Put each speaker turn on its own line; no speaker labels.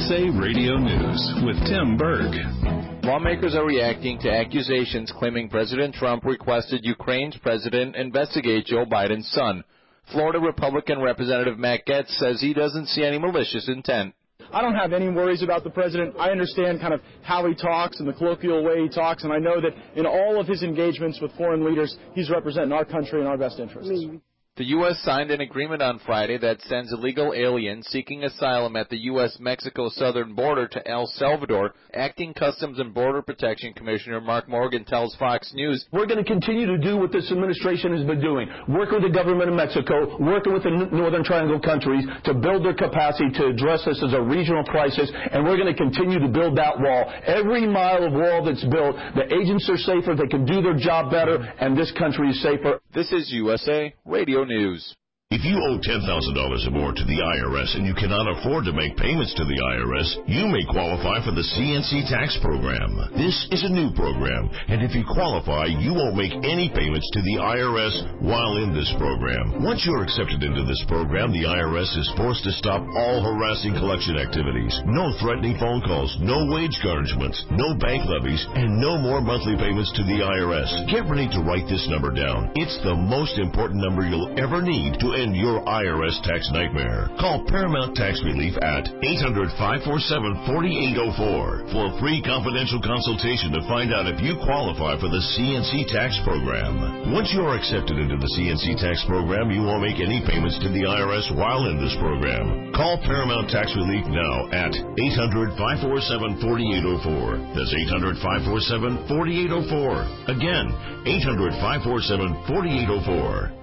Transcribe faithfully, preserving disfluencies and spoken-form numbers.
S A Radio News with Tim Berg.
Lawmakers are reacting to accusations claiming President Trump requested Ukraine's president investigate Joe Biden's son. Florida Republican Representative Matt Gaetz says he doesn't see any malicious intent.
I don't have any worries about the president. I understand kind of how he talks and the colloquial way he talks, and I know that in all of his engagements with foreign leaders, he's representing our country and our best interests.
The U S signed an agreement on Friday that sends illegal aliens seeking asylum at the U S Mexico southern border to El Salvador. Acting Customs and Border Protection Commissioner Mark Morgan tells Fox News,
"We're going to continue to do what this administration has been doing, working with the government of Mexico, working with the Northern Triangle countries to build their capacity to address this as a regional crisis, and we're going to continue to build that wall. Every mile of wall that's built, the agents are safer, they can do their job better, and this country is safer."
This is U S A Radio News.
If you owe ten thousand dollars or more to the I R S and you cannot afford to make payments to the I R S, you may qualify for the C N C tax program. This is a new program, and if you qualify, you won't make any payments to the I R S while in this program. Once you're accepted into this program, the I R S is forced to stop all harassing collection activities. No threatening phone calls, no wage garnishments, no bank levies, and no more monthly payments to the I R S. Get ready to write this number down. It's the most important number you'll ever need to end your I R S tax nightmare. Call Paramount Tax Relief at eight hundred, five four seven, four eight zero four for a free confidential consultation to find out if you qualify for the C N C tax program. Once you are accepted into the C N C tax program, you won't make any payments to the I R S while in this program. Call Paramount Tax Relief now at eight hundred, five four seven, four eight zero four. That's eight hundred, five four seven, four eight zero four. Again, eight hundred, five four seven, four eight zero four.